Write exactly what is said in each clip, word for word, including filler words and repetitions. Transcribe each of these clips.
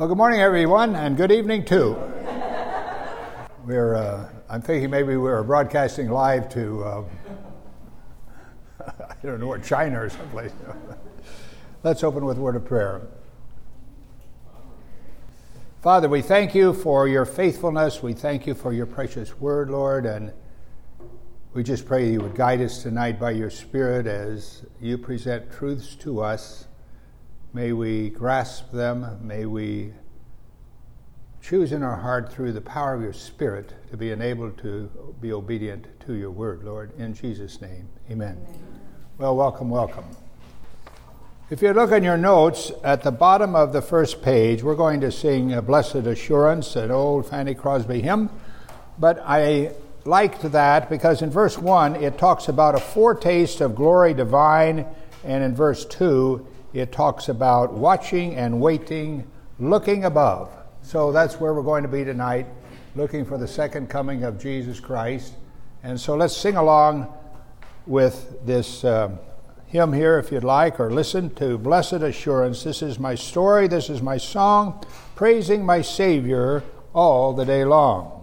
Well, good morning, everyone, and good evening, too. We're, uh, I'm thinking maybe we're broadcasting live to, uh, I don't know, where, China or someplace. Let's open with a word of prayer. Father, we thank you for your faithfulness. We thank you for your precious word, Lord, and we just pray you would guide us tonight by your Spirit as you present truths to us. May we grasp them. May we choose in our heart through the power of your Spirit to be enabled to be obedient to your word, Lord. In Jesus' name, amen. Amen. Well, welcome, welcome. If you look in your notes at the bottom of the first page, we're going to sing Blessed Assurance, an old Fanny Crosby hymn. But I liked that because in verse one, it talks about a foretaste of glory divine, and in verse two, it talks about watching and waiting, looking above. So that's where we're going to be tonight, looking for the second coming of Jesus Christ. And so let's sing along with this uh, hymn here, if you'd like, or listen to Blessed Assurance. This is my story, this is my song, praising my Savior all the day long.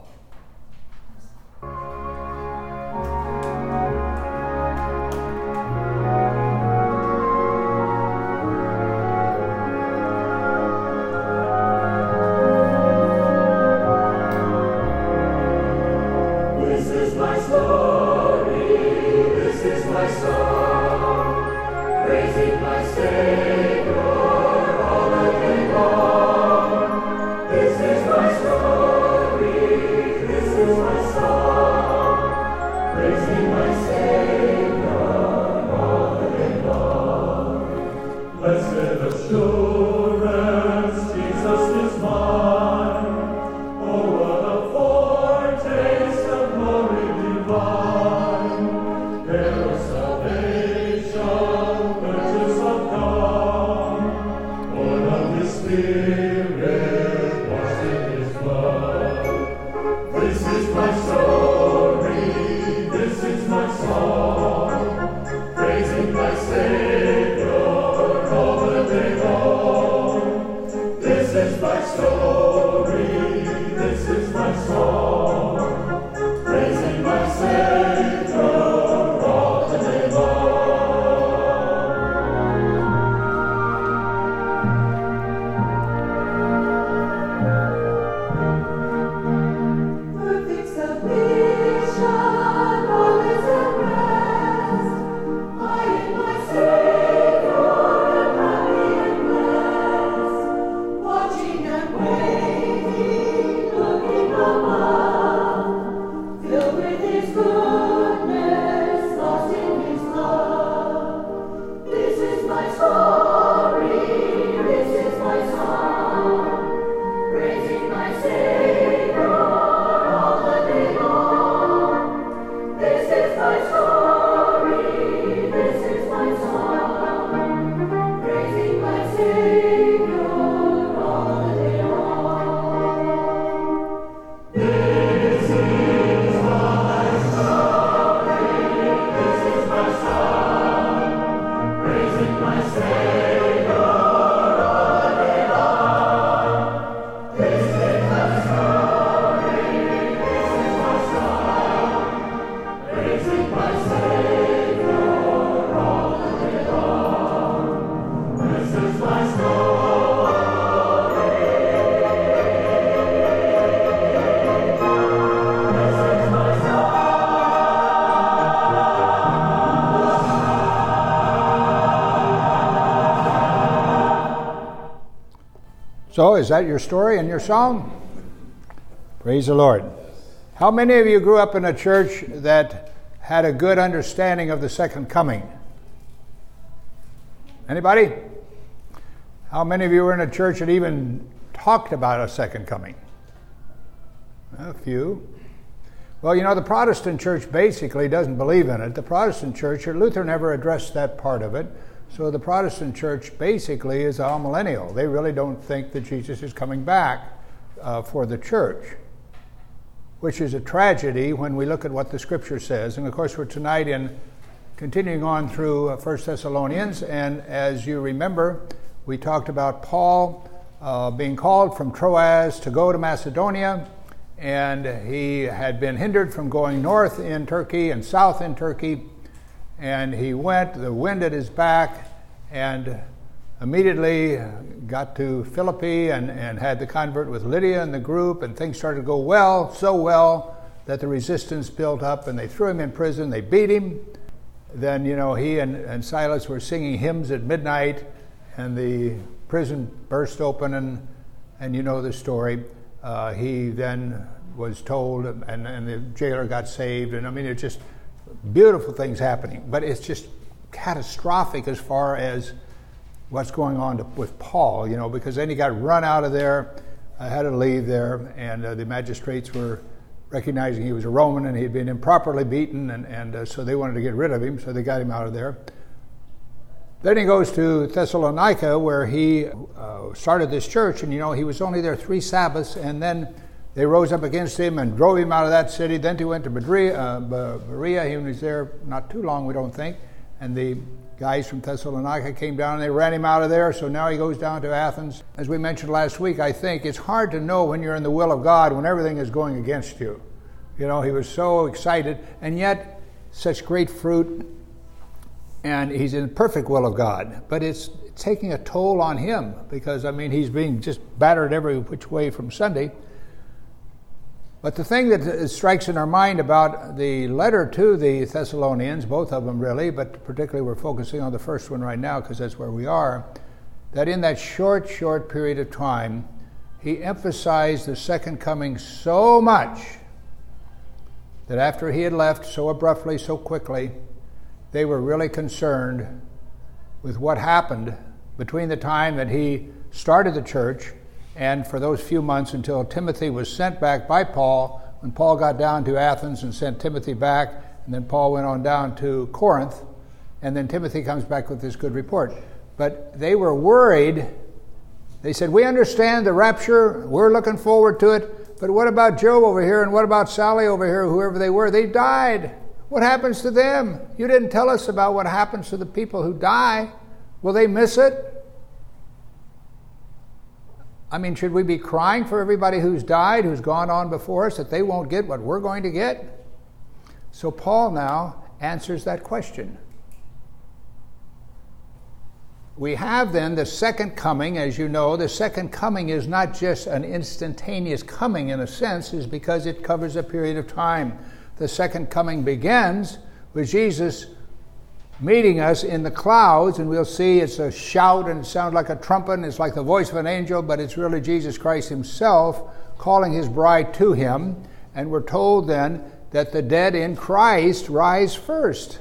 So, is that your story and your song? Praise the Lord. How many of you grew up in a church that had a good understanding of the second coming? Anybody? How many of you were in a church that even talked about a second coming? A few. Well, you know, the Protestant church basically doesn't believe in it. The Protestant church, or Luther never addressed that part of it. So the Protestant church basically is amillennial. They really don't think that Jesus is coming back uh, for the church, which is a tragedy when we look at what the Scripture says. And of course, we're tonight in continuing on through First Thessalonians, and as you remember, we talked about Paul uh, being called from Troas to go to Macedonia, and he had been hindered from going north in Turkey and south in Turkey, and he went, the wind at his back, and immediately got to Philippi and, and had the convert with Lydia in the group, and things started to go well, so well that the resistance built up, and they threw him in prison, they beat him. Then, you know, he and, and Silas were singing hymns at midnight, and the prison burst open, and, and you know the story. Uh, he then was told, and, and the jailer got saved, and I mean, it's just beautiful things happening, but it's just catastrophic as far as what's going on to, with Paul, you know, because then he got run out of there, uh, had to leave there, and uh, the magistrates were recognizing he was a Roman and he had been improperly beaten, and, and uh, so they wanted to get rid of him, so they got him out of there. Then he goes to Thessalonica, where he uh, started this church, and you know, he was only there three Sabbaths, and then they rose up against him and drove him out of that city. Then he went to Berea, uh, Berea. He was there not too long, we don't think, and the guys from Thessalonica came down and they ran him out of there, so now he goes down to Athens. As we mentioned last week, I think it's hard to know when you're in the will of God when everything is going against you. You know, he was so excited, and yet such great fruit, and he's in the perfect will of God. But it's taking a toll on him because, I mean, he's being just battered every which way from Sunday. But the thing that strikes in our mind about the letter to the Thessalonians, both of them really, but particularly we're focusing on the first one right now because that's where we are, that in that short, short period of time, he emphasized the second coming so much that after he had left so abruptly, so quickly, they were really concerned with what happened between the time that he started the church and for those few months until Timothy was sent back by Paul, when Paul got down to Athens and sent Timothy back, and then Paul went on down to Corinth, and then Timothy comes back with this good report. But they were worried. They said, we understand the rapture, we're looking forward to it, but what about Joe over here, and what about Sally over here, whoever they were? They died. What happens to them? You didn't tell us about what happens to the people who die. Will they miss it? I mean, should we be crying for everybody who's died, who's gone on before us, that they won't get what we're going to get? So Paul now answers that question. We have then the second coming, as you know. The second coming is not just an instantaneous coming in a sense, is because it covers a period of time. The second coming begins with Jesus meeting us in the clouds, and we'll see it's a shout and it sounds like a trumpet and it's like the voice of an angel, but it's really Jesus Christ himself calling his bride to him. And we're told then that the dead in Christ rise first.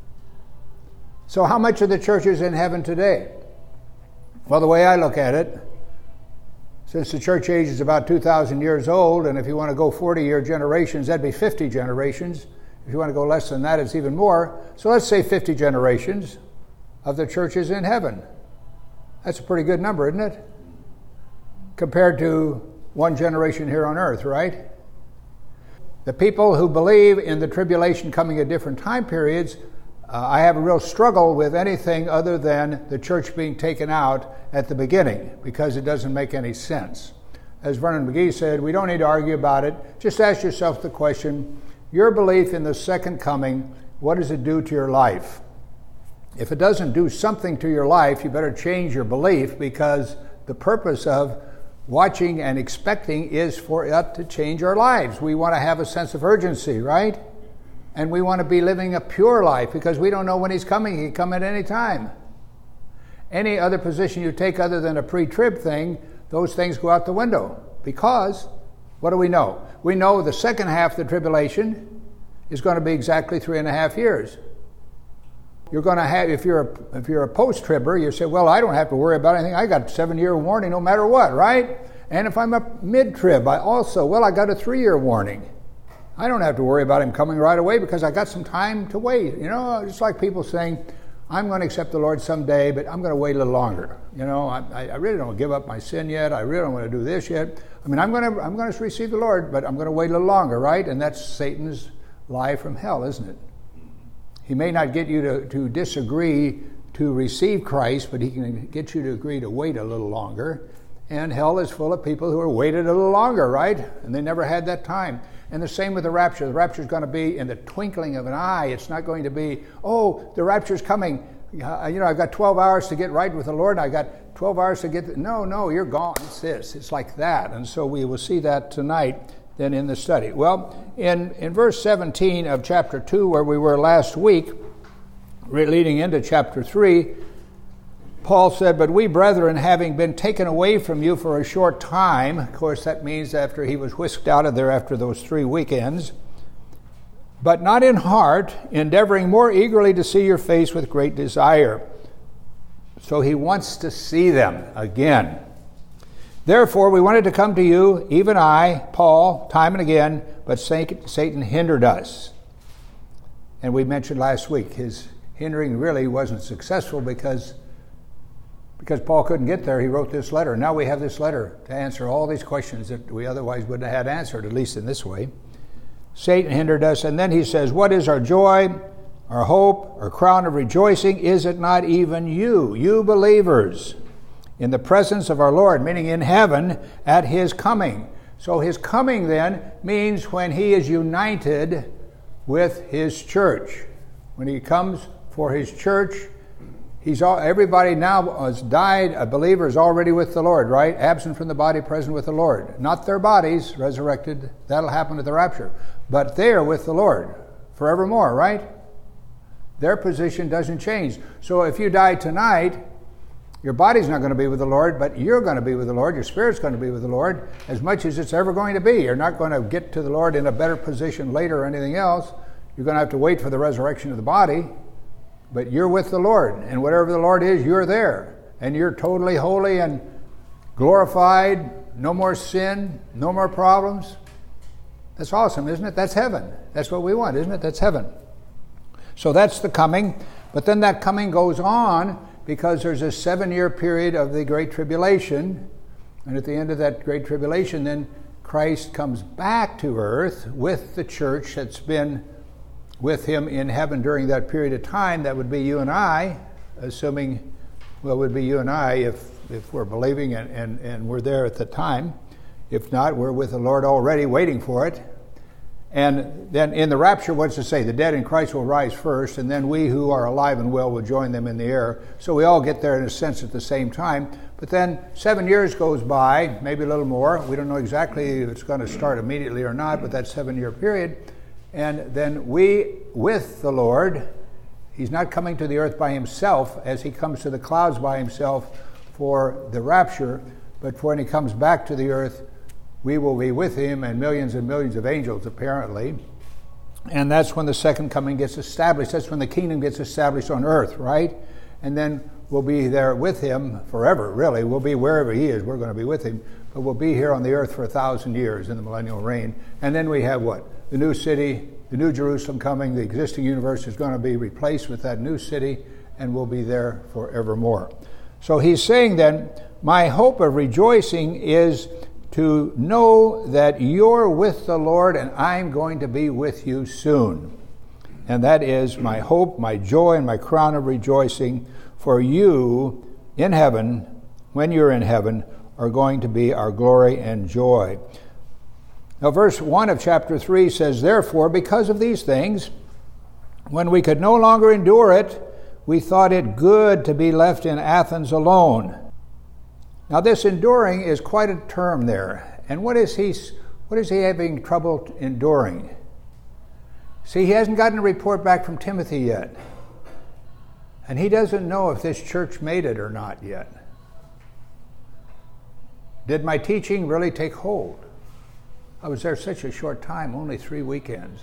So how much of the church is in heaven today? Well, the way I look at it, since the church age is about two thousand years old, and if you want to go forty-year generations, that'd be fifty generations. If you want to go less than that, it's even more. So let's say fifty generations of the churches in heaven. That's a pretty good number, isn't it? Compared to one generation here on earth, right? The people who believe in the tribulation coming at different time periods, uh, I have a real struggle with anything other than the church being taken out at the beginning, because it doesn't make any sense. As Vernon McGee said, we don't need to argue about it. Just ask yourself the question, your belief in the second coming, what does it do to your life? If it doesn't do something to your life, you better change your belief, because the purpose of watching and expecting is for it to change our lives. We want to have a sense of urgency, right? And we want to be living a pure life, because we don't know when he's coming. He can come at any time. Any other position you take other than a pre-trib thing, those things go out the window. Because, what do we know? We know the second half of the tribulation is going to be exactly three and a half years. You're going to have, if you're a, if you're a post-tribber, you say, well, I don't have to worry about anything. I got a seven-year warning no matter what, right? And if I'm a mid-trib, I also, well, I got a three-year warning. I don't have to worry about him coming right away because I got some time to wait. You know, it's like people saying, I'm going to accept the Lord someday, but I'm going to wait a little longer. You know, I, I really don't give up my sin yet. I really don't want to do this yet. I mean, I'm going to I'm going to receive the Lord, but I'm going to wait a little longer, right? And that's Satan's lie from hell, isn't it? He may not get you to, to disagree to receive Christ, but he can get you to agree to wait a little longer. And hell is full of people who are waited a little longer, right? And they never had that time. And the same with the rapture. The rapture is going to be in the twinkling of an eye. It's not going to be, oh, the rapture's coming. Uh, you know, I've got twelve hours to get right with the Lord. I got twelve hours to get... The... No, no, you're gone. It's this. It's like that. And so we will see that tonight then in the study. Well, in, in verse seventeen of chapter two, where we were last week, leading into chapter three, Paul said, "But we, brethren, having been taken away from you for a short time," of course that means after he was whisked out of there after those three weekends, "but not in heart, endeavoring more eagerly to see your face with great desire." So he wants to see them again. "Therefore we wanted to come to you, even I, Paul, time and again, but Satan hindered us." And we mentioned last week, his hindering really wasn't successful because Because Paul couldn't get there, he wrote this letter. Now we have this letter to answer all these questions that we otherwise wouldn't have had answered, at least in this way. Satan hindered us, and then he says, "What is our joy, our hope, our crown of rejoicing? Is it not even you, you believers, in the presence of our Lord," meaning in heaven, "at his coming?" So his coming then means when he is united with his church. When he comes for his church, He's all, everybody now has died, a believer is already with the Lord, right? Absent from the body, present with the Lord. Not their bodies, resurrected, that'll happen at the rapture. But they are with the Lord forevermore, right? Their position doesn't change. So if you die tonight, your body's not going to be with the Lord, but you're going to be with the Lord, your spirit's going to be with the Lord, as much as it's ever going to be. You're not going to get to the Lord in a better position later or anything else. You're going to have to wait for the resurrection of the body. But you're with the Lord, and whatever the Lord is, you're there. And you're totally holy and glorified, no more sin, no more problems. That's awesome, isn't it? That's heaven. That's what we want, isn't it? That's heaven. So that's the coming. But then that coming goes on because there's a seven-year period of the Great Tribulation. And at the end of that Great Tribulation, then Christ comes back to earth with the church that's been with him in heaven during that period of time. That would be you and I, assuming, well, it would be you and I if, if we're believing and, and, and we're there at the time. If not, we're with the Lord already waiting for it. And then in the rapture, what's it say? The dead in Christ will rise first, and then we who are alive and well will join them in the air. So we all get there in a sense at the same time. But then seven years goes by, maybe a little more. We don't know exactly if it's going to start immediately or not, but that seven-year period. And then we, with the Lord, he's not coming to the earth by himself as he comes to the clouds by himself for the rapture, but when he comes back to the earth, we will be with him and millions and millions of angels, apparently. And that's when the second coming gets established. That's when the kingdom gets established on earth, right? And then we'll be there with him forever, really. We'll be wherever he is, we're going to be with him. But we'll be here on the earth for a thousand years in the millennial reign. And then we have what? The new city, the new Jerusalem coming. The existing universe is going to be replaced with that new city, and we'll be there forevermore. So he's saying then, my hope of rejoicing is to know that you're with the Lord and I'm going to be with you soon. And that is my hope, my joy, and my crown of rejoicing. For you in heaven, when you're in heaven, are going to be our glory and joy. Now, verse one of chapter three says, "Therefore, because of these things, when we could no longer endure it, we thought it good to be left in Athens alone." Now, this enduring is quite a term there. And what is he, what is he having trouble enduring? See, he hasn't gotten a report back from Timothy yet. And he doesn't know if this church made it or not yet. Did my teaching really take hold? I was there such a short time, only three weekends.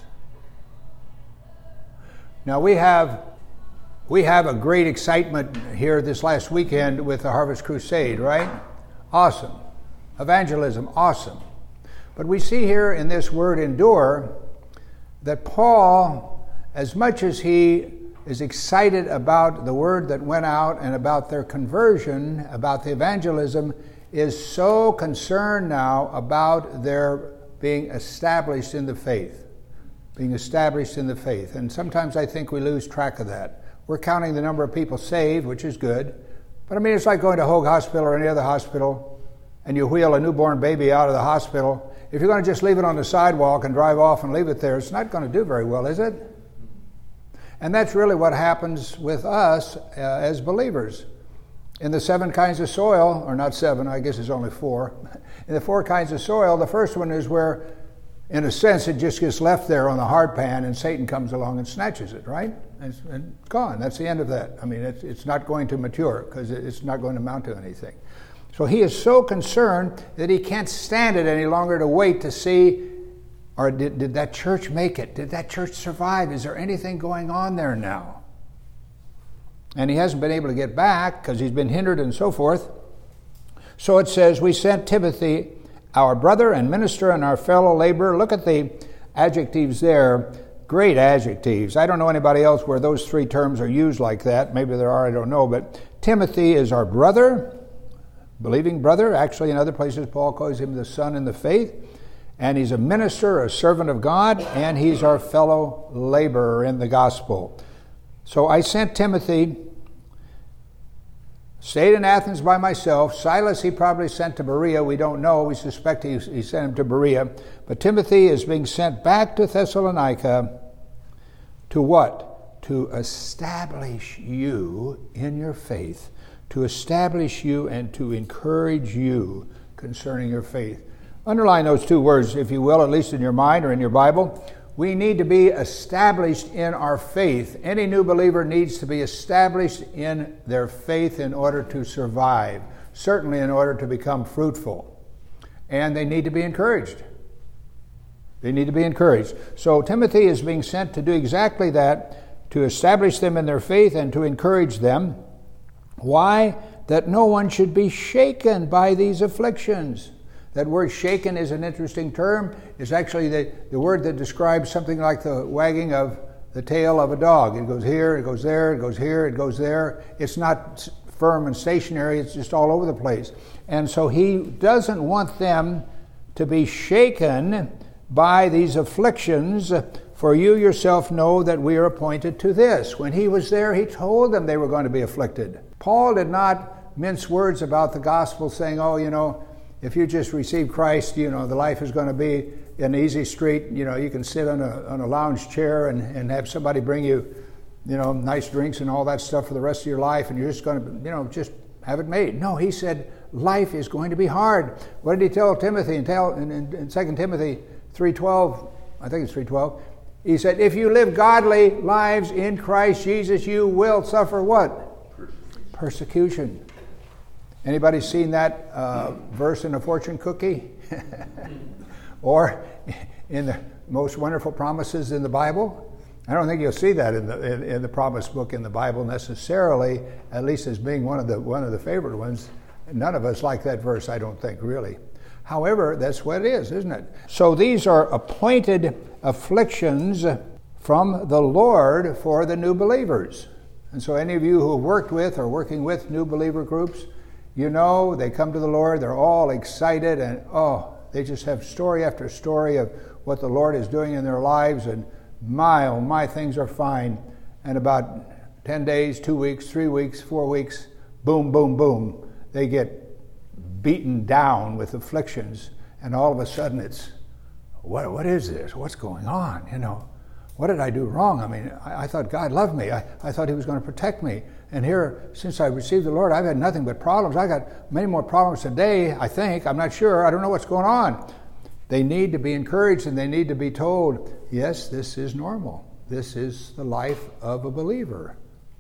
Now we have we have a great excitement here this last weekend with the Harvest Crusade, right? Awesome. Evangelism, awesome. But we see here in this word endure that Paul, as much as he is excited about the word that went out and about their conversion, about the evangelism, is so concerned now about their being established in the faith. Being established in the faith. And sometimes I think we lose track of that. We're counting the number of people saved, which is good. But I mean, it's like going to Hoag Hospital or any other hospital. and you wheel a newborn baby out of the hospital, if you're going to just leave it on the sidewalk and drive off and leave it there, it's not going to do very well, is it? And that's really what happens with us uh, as believers. In the seven kinds of soil, or not seven, I guess it's only four. In the four kinds of soil, the first one is where, in a sense, it just gets left there on the hard pan and Satan comes along and snatches it, right? And it's, and it's gone. That's the end of that. I mean, it's, it's not going to mature because it's not going to amount to anything. So he is so concerned that he can't stand it any longer to wait to see, or did, did that church make it? Did that church survive? Is there anything going on there now? And he hasn't been able to get back because he's been hindered and so forth. So it says, we sent Timothy, our brother and minister and our fellow laborer. Look at the adjectives there. Great adjectives. I don't know anybody else where those three terms are used like that. Maybe there are, I don't know. But Timothy is our brother, believing brother. Actually, in other places, Paul calls him the son in the faith. And he's a minister, a servant of God, and he's our fellow laborer in the gospel. So I sent Timothy, stayed in Athens by myself. Silas he probably sent to Berea. We don't know. We suspect he, he sent him to Berea. But Timothy is being sent back to Thessalonica to what? To establish you in your faith. To establish you and to encourage you concerning your faith. Underline those two words, if you will, at least in your mind or in your Bible. We need to be established in our faith. Any new believer needs to be established in their faith in order to survive, certainly in order to become fruitful. And they need to be encouraged. They need to be encouraged. So Timothy is being sent to do exactly that, to establish them in their faith and to encourage them. Why? That no one should be shaken by these afflictions. That word shaken is an interesting term. It's actually the, the word that describes something like the wagging of the tail of a dog. It goes here, it goes there, it goes here, it goes there. It's not firm and stationary, it's just all over the place. And so he doesn't want them to be shaken by these afflictions, for you yourself know that we are appointed to this. When he was there, he told them they were going to be afflicted. Paul did not mince words about the gospel saying, oh, you know, if you just receive Christ, you know, the life is going to be an easy street. You know, you can sit on a on a lounge chair and, and have somebody bring you, you know, nice drinks and all that stuff for the rest of your life, and you're just going to, you know, just have it made. No, he said life is going to be hard. What did he tell Timothy in, tell, in, in, in Second Timothy three twelve? I think it's three twelve. He said, if you live godly lives in Christ Jesus, you will suffer what? Persecution. Persecution. Anybody seen that uh, verse in a fortune cookie? Or in the most wonderful promises in the Bible? I don't think you'll see that in the in, in the promise book in the Bible necessarily, at least as being one of the one of the favorite ones. None of us like that verse, I don't think, really. However, that's what it is, isn't it? So these are appointed afflictions from the Lord for the new believers. And so any of you who have worked with or working with new believer groups, you know, they come to the Lord, they're all excited, and oh, they just have story after story of what the Lord is doing in their lives, and my, oh my, things are fine. And about ten days, two weeks, three weeks, four weeks, boom, boom, boom, they get beaten down with afflictions, and all of a sudden it's, what, what is this? What's going on? You know, what did I do wrong? I mean, I, I thought God loved me. I, I thought he was going to protect me. And here, since I received the Lord, I've had nothing but problems. I got many more problems today, I think. I'm not sure. I don't know what's going on. They need to be encouraged and they need to be told, yes, this is normal. This is the life of a believer.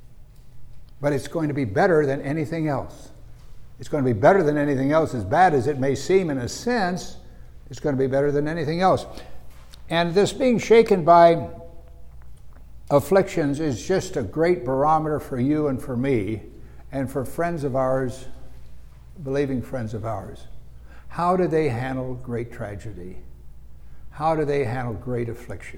But it's going to be better than anything else. It's going to be better than anything else. As bad as it may seem in a sense, it's going to be better than anything else. And this being shaken by afflictions is just a great barometer for you and for me and for friends of ours, believing friends of ours. How do they handle great tragedy? How do they handle great affliction?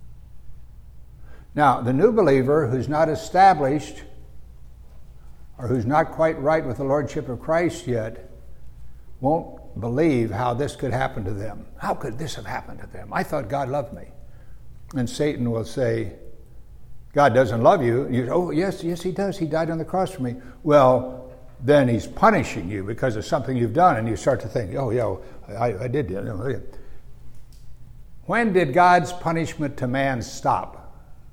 Now, the new believer who's not established or who's not quite right with the Lordship of Christ yet won't believe how this could happen to them. How could this have happened to them? I thought God loved me. And Satan will say, God doesn't love you. You say, oh, yes, yes, he does. He died on the cross for me. Well, then he's punishing you because of something you've done, and you start to think, oh, yeah, I, I did. You know. When did God's punishment to man stop?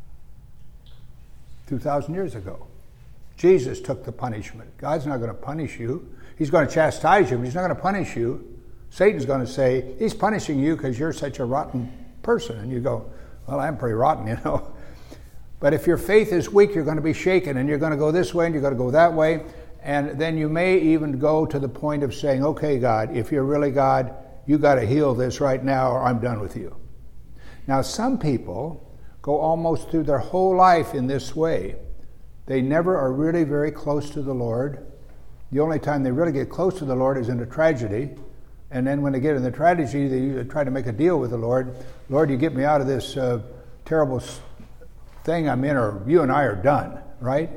two thousand years ago. Jesus took the punishment. God's not going to punish you. He's going to chastise you, but he's not going to punish you. Satan's going to say, he's punishing you because you're such a rotten person. And you go, well, I'm pretty rotten, you know. But if your faith is weak, you're going to be shaken, and you're going to go this way, and you're going to go that way. And then you may even go to the point of saying, okay, God, if you're really God, you got to heal this right now, or I'm done with you. Now, some people go almost through their whole life in this way. They never are really very close to the Lord. The only time they really get close to the Lord is in a tragedy. And then when they get in the tragedy, they try to make a deal with the Lord. Lord, you get me out of this uh, terrible thing I'm in, or you and I are done, right?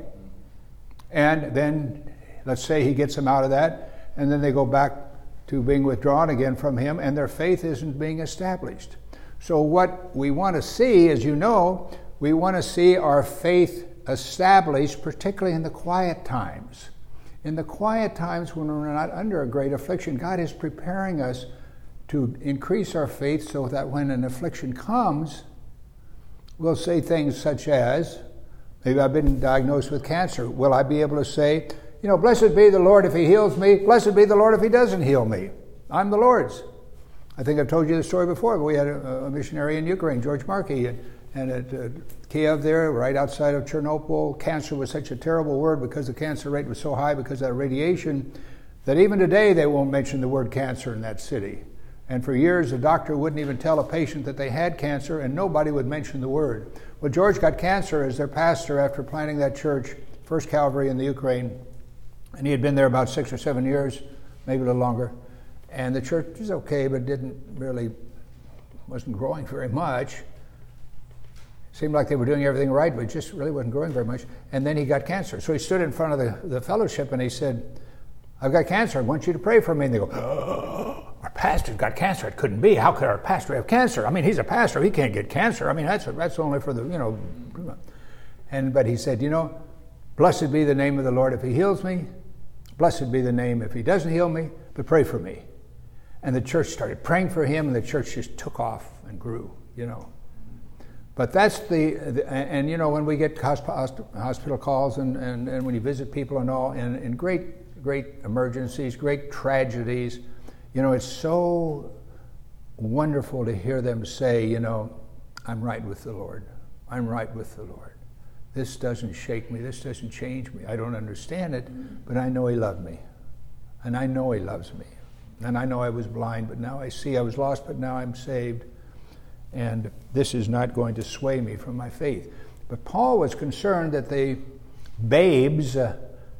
And then, let's say he gets them out of that, and then they go back to being withdrawn again from him, and their faith isn't being established. So what we want to see, as you know, we want to see our faith established, particularly in the quiet times. In the quiet times when we're not under a great affliction, God is preparing us to increase our faith so that when an affliction comes, we'll say things such as, maybe I've been diagnosed with cancer. Will I be able to say, you know, blessed be the Lord if he heals me, blessed be the Lord if he doesn't heal me. I'm the Lord's. I think I've told you the story before, but we had a, a missionary in Ukraine, George Markey, and, and at uh, Kiev there, right outside of Chernobyl, cancer was such a terrible word because the cancer rate was so high because of that radiation that even today they won't mention the word cancer in that city. And for years, the doctor wouldn't even tell a patient that they had cancer, and nobody would mention the word. Well, George got cancer as their pastor after planting that church, First Calvary in the Ukraine, and he had been there about six or seven years, maybe a little longer. And the church was okay, but didn't really, wasn't growing very much. Seemed like they were doing everything right, but it just really wasn't growing very much. And then he got cancer. So he stood in front of the, the fellowship and he said, I've got cancer. I want you to pray for me. And they go, oh, our pastor's got cancer. It couldn't be. How could our pastor have cancer? I mean, he's a pastor. He can't get cancer. I mean, that's that's only for the, you know. And but he said, you know, blessed be the name of the Lord if he heals me. Blessed be the name if he doesn't heal me, but pray for me. And the church started praying for him, and the church just took off and grew, you know. But that's the, the and, and you know, when we get hosp- hospital calls and, and, and when you visit people and all, and, and great, great emergencies, great tragedies, you know, it's so wonderful to hear them say, you know, I'm right with the Lord. I'm right with the Lord. This doesn't shake me. This doesn't change me. I don't understand it, but I know he loved me. And I know he loves me. And I know I was blind, but now I see. I was lost, but now I'm saved. And this is not going to sway me from my faith. But Paul was concerned that the babes uh,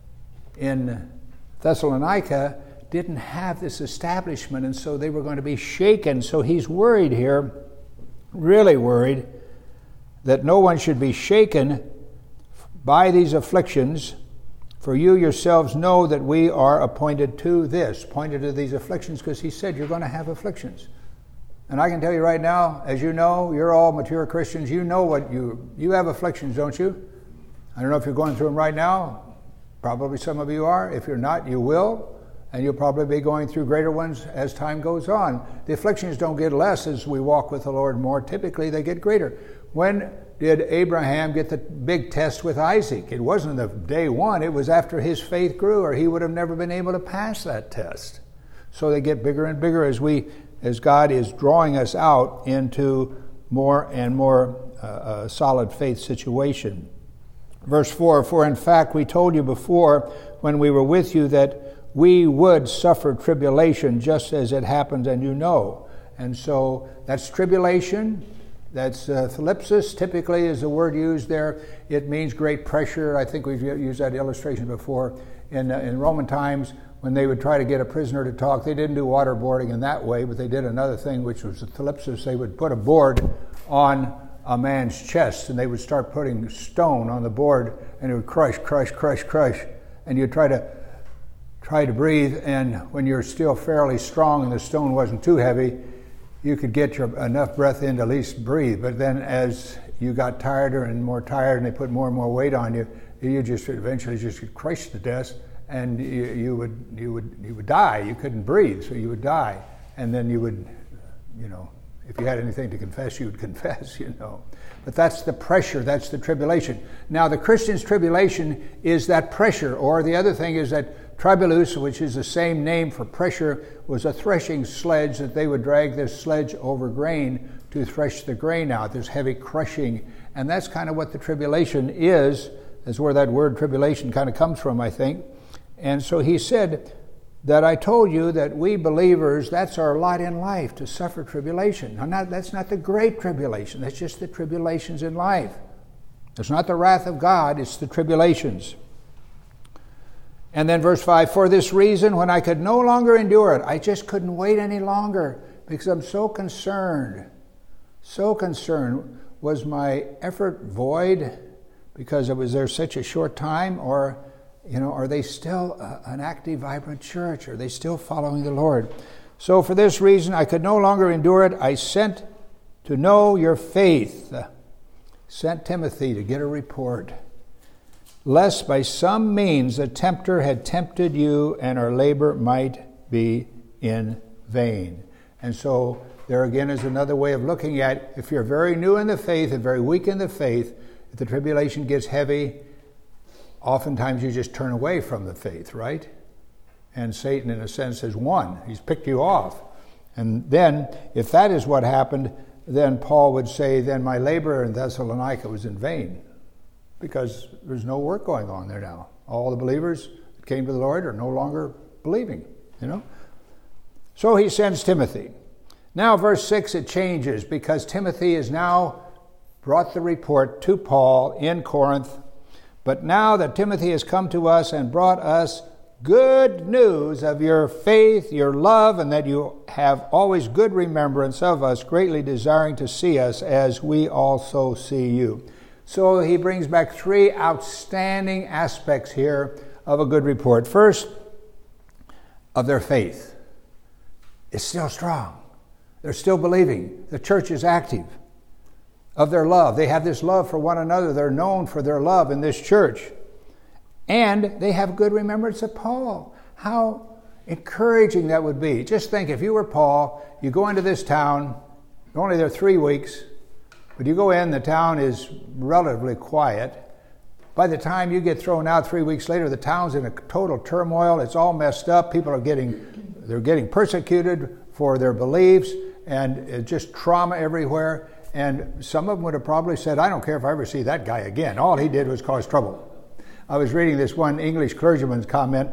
in Thessalonica didn't have this establishment, and so they were going to be shaken. So he's worried here, really worried, that no one should be shaken by these afflictions. For you yourselves know that we are appointed to this, appointed to these afflictions, because he said you're going to have afflictions. And I can tell you right now, as you know, you're all mature Christians, you know what you, you have afflictions, don't you? I don't know if you're going through them right now. Probably some of you are. If you're not, you will. And you'll probably be going through greater ones as time goes on. The afflictions don't get less as we walk with the Lord more. Typically, they get greater. When did Abraham get the big test with Isaac? It wasn't the day one. It was after his faith grew, or he would have never been able to pass that test. So they get bigger and bigger as we, as God is drawing us out into more and more uh, uh, solid faith situation. Verse four, for in fact we told you before when we were with you that we would suffer tribulation just as it happens, and you know. And so that's tribulation. That's uh, thlipsis, typically is the word used there. It means great pressure. I think we've used that illustration before. In, uh, in Roman times, when they would try to get a prisoner to talk, they didn't do waterboarding in that way, but they did another thing, which was the thlipsis. They would put a board on a man's chest, and they would start putting stone on the board, and it would crush, crush, crush, crush. And you'd try to try to breathe, and when you're still fairly strong and the stone wasn't too heavy, you could get your enough breath in to at least breathe. But then as you got tireder and more tired and they put more and more weight on you, you just eventually just get crushed to death and you, you would you would you would die. You couldn't breathe, so you would die, and then you would, you know, if you had anything to confess, you would confess, you know. But that's the pressure, that's the tribulation. Now, the Christian's tribulation is that pressure, or the other thing is that tribulus, which is the same name for pressure, was a threshing sledge that they would drag this sledge over grain to thresh the grain out. There's heavy crushing, and that's kind of what the tribulation is. That's where that word tribulation kind of comes from, I think. And so he said that I told you that we believers, that's our lot in life, to suffer tribulation. Now, not, that's not the great tribulation. That's just the tribulations in life. It's not the wrath of God, it's the tribulations. And then verse five, for this reason, when I could no longer endure it, I just couldn't wait any longer because I'm so concerned, so concerned. Was my effort void because it was there such a short time? Or, you know, are they still a, an active, vibrant church? Are they still following the Lord? So for this reason, I could no longer endure it. I sent to know your faith, sent Timothy to get a report, lest by some means the tempter had tempted you and our labor might be in vain. And so there again is another way of looking at, if you're very new in the faith and very weak in the faith, if the tribulation gets heavy, oftentimes you just turn away from the faith, right? And Satan, in a sense, has won. He's picked you off. And then, if that is what happened, then Paul would say, then my labor in Thessalonica was in vain, because there's no work going on there now. All the believers that came to the Lord are no longer believing, you know? So he sends Timothy. Now, verse six, it changes, because Timothy has now brought the report to Paul in Corinth. But now that Timothy has come to us and brought us good news of your faith, your love, and that you have always good remembrance of us, greatly desiring to see us as we also see you. So he brings back three outstanding aspects here of a good report. First, of their faith. It's still strong. They're still believing. The church is active. Of their love. They have this love for one another. They're known for their love in this church. And they have good remembrance of Paul. How encouraging that would be. Just think, if you were Paul, you go into this town, you're only there three weeks, but you go in, the town is relatively quiet. By the time you get thrown out three weeks later, the town's in a total turmoil. It's all messed up. People are getting, they're getting persecuted for their beliefs, and just trauma everywhere. And some of them would have probably said, I don't care if I ever see that guy again. All he did was cause trouble. I was reading this one English clergyman's comment.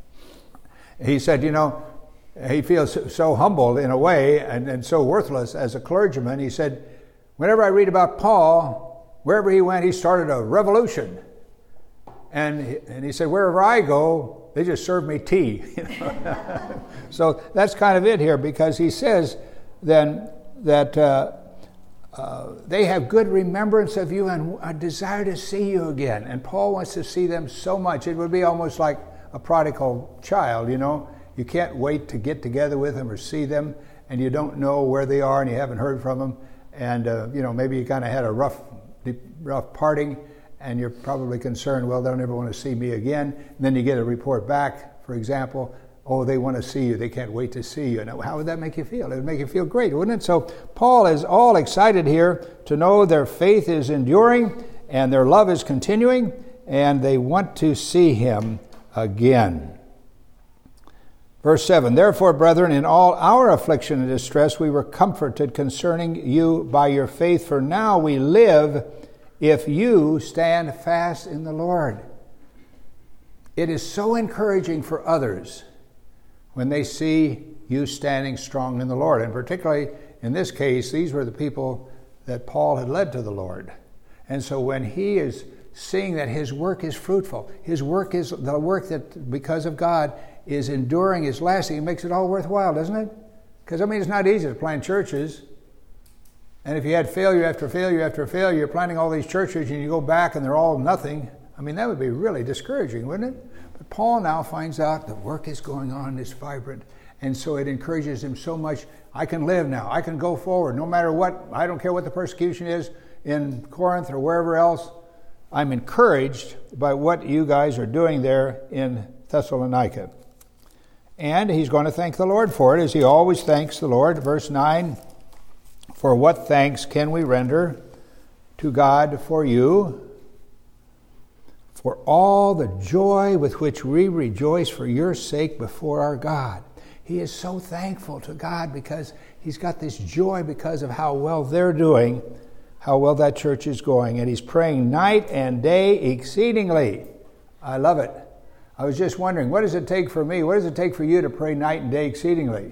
He said, you know, he feels so humbled in a way and, and so worthless as a clergyman. He said, whenever I read about Paul, wherever he went, he started a revolution. And he, and he said, wherever I go, they just serve me tea. You know? So that's kind of it here, because he says then that uh, uh, they have good remembrance of you and a desire to see you again. And Paul wants to see them so much. It would be almost like a prodigal child, you know. You can't wait to get together with them or see them, and you don't know where they are and you haven't heard from them. And, uh, you know, maybe you kind of had a rough, rough parting, and you're probably concerned, well, they'll never want to see me again. And then you get a report back, for example, oh, they want to see you. They can't wait to see you. Now, how would that make you feel? It would make you feel great, wouldn't it? So Paul is all excited here to know their faith is enduring and their love is continuing, and they want to see him again. Verse seven, therefore, brethren, in all our affliction and distress, we were comforted concerning you by your faith, for now we live if you stand fast in the Lord. It is so encouraging for others when they see you standing strong in the Lord. And particularly in this case, these were the people that Paul had led to the Lord. And so when he is seeing that his work is fruitful, his work is the work that, because of God, is enduring, is lasting, it makes it all worthwhile, doesn't it? Because, I mean, it's not easy to plant churches. And if you had failure after failure after failure, you're planting all these churches and you go back and they're all nothing, I mean, that would be really discouraging, wouldn't it? But Paul now finds out the work is going on, it's vibrant, and so it encourages him so much. I can live now. I can go forward no matter what. I don't care what the persecution is in Corinth or wherever else. I'm encouraged by what you guys are doing there in Thessalonica. And he's going to thank the Lord for it, as he always thanks the Lord. Verse nine, for what thanks can we render to God for you, for all the joy with which we rejoice for your sake before our God. He is so thankful to God because he's got this joy because of how well they're doing, how well that church is going. And he's praying night and day exceedingly. I love it. I was just wondering, what does it take for me? What does it take for you to pray night and day exceedingly?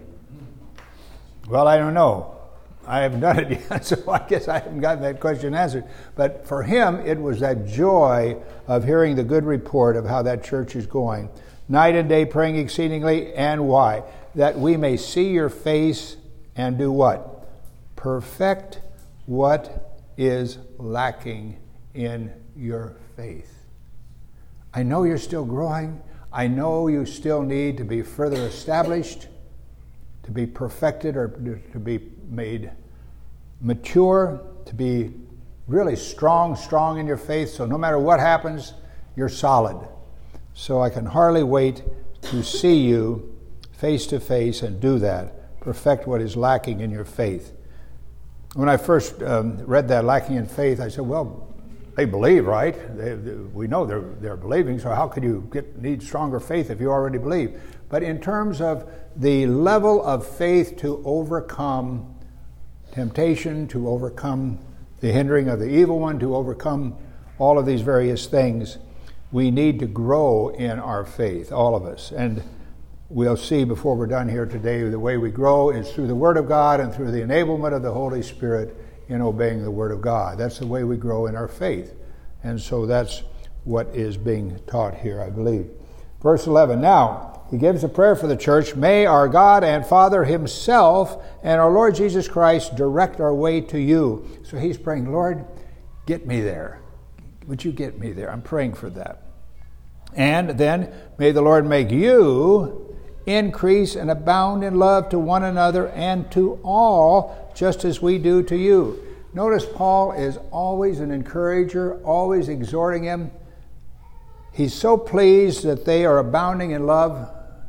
Well, I don't know. I haven't done it yet, so I guess I haven't gotten that question answered. But for him, it was that joy of hearing the good report of how that church is going. Night and day praying exceedingly, and why? That we may see your face and do what? Perfect what is lacking in your faith. I know you're still growing. I know you still need to be further established, to be perfected, or to be made mature, to be really strong, strong in your faith, so no matter what happens, you're solid. So I can hardly wait to see you face to face and do that, perfect what is lacking in your faith. When I first um, read that, lacking in faith, I said, well, they believe, right? They, they, we know they're they're believing, so how could you get need stronger faith if you already believe? But in terms of the level of faith to overcome temptation, to overcome the hindering of the evil one, to overcome all of these various things, we need to grow in our faith, all of us. And we'll see before we're done here today, the way we grow is through the Word of God and through the enablement of the Holy Spirit in obeying the Word of God. That's the way we grow in our faith. And so that's what is being taught here, I believe. Verse eleven, now, he gives a prayer for the church. May our God and Father himself and our Lord Jesus Christ direct our way to you. So he's praying, Lord, get me there. Would you get me there? I'm praying for that. And then, may the Lord make you increase and abound in love to one another and to all, just as we do to you. Notice Paul is always an encourager, always exhorting him. He's so pleased that they are abounding in love.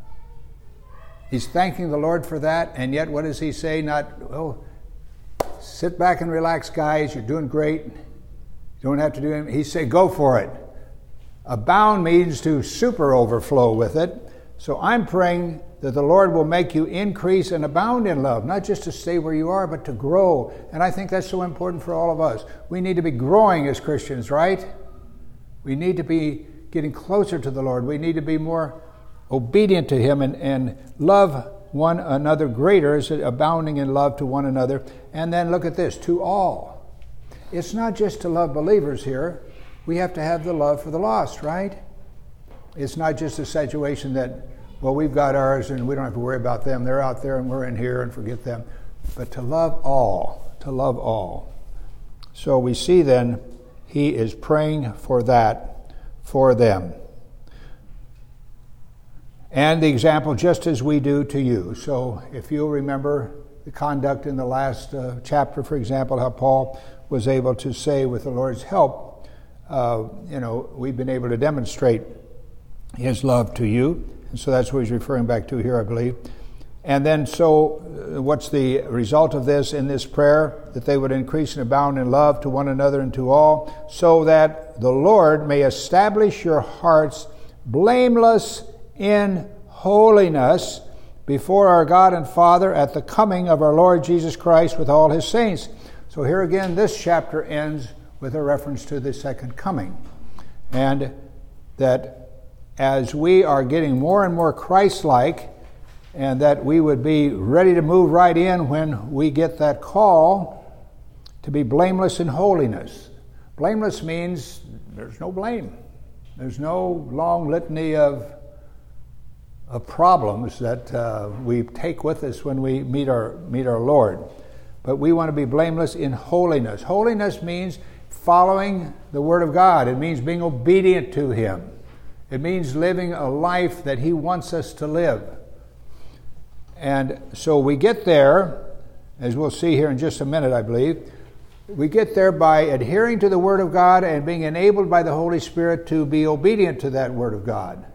He's thanking the Lord for that, and yet what does he say? Not, oh, sit back and relax, guys, you're doing great. You don't have to do anything. He say, go for it. Abound means to super overflow with it. So I'm praying that the Lord will make you increase and abound in love, not just to stay where you are, but to grow. And I think that's so important for all of us. We need to be growing as Christians, right? We need to be getting closer to the Lord. We need to be more obedient to him and, and love one another greater, as abounding in love to one another. And then look at this, to all. It's not just to love believers here. We have to have the love for the lost, right? It's not just a situation that, well, we've got ours and we don't have to worry about them. They're out there and we're in here and forget them. But to love all, to love all. So we see then he is praying for that, for them. And the example, just as we do to you. So if you'll remember the conduct in the last uh, chapter, for example, how Paul was able to say, with the Lord's help, uh, you know, we've been able to demonstrate his love to you. And so that's what he's referring back to here, I believe. And then so uh, what's the result of this in this prayer? That they would increase and abound in love to one another and to all, so that the Lord may establish your hearts blameless in holiness before our God and Father at the coming of our Lord Jesus Christ with all his saints. So here again, this chapter ends with a reference to the second coming. And that as we are getting more and more Christ-like, and that we would be ready to move right in when we get that call to be blameless in holiness. Blameless means there's no blame. There's no long litany of, of problems that uh, we take with us when we meet our, meet our Lord. But we want to be blameless in holiness. Holiness means following the Word of God. It means being obedient to him. It means living a life that he wants us to live. And so we get there, as we'll see here in just a minute, I believe, we get there by adhering to the Word of God and being enabled by the Holy Spirit to be obedient to that Word of God.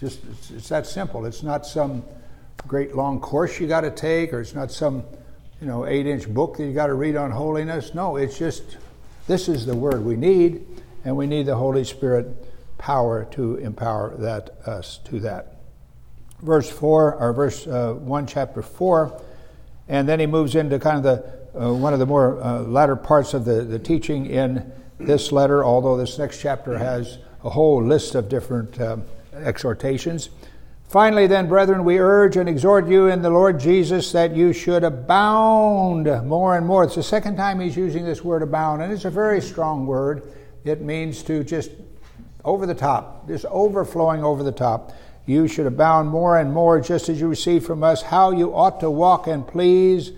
Just it's, it's that simple. It's not some great long course you got to take, or it's not some, you know, eight-inch book that you got to read on holiness. No, it's just this is the word we need, and we need the Holy Spirit power to empower that us to that. Verse four, or verse uh, one, chapter four, and then he moves into kind of the uh, one of the more uh, latter parts of the, the teaching in this letter, although this next chapter has a whole list of different um, exhortations. Finally, then, brethren, we urge and exhort you in the Lord Jesus that you should abound more and more. It's the second time he's using this word abound, and it's a very strong word. It means to just over the top, just overflowing over the top. You should abound more and more, just as you receive from us how you ought to walk and please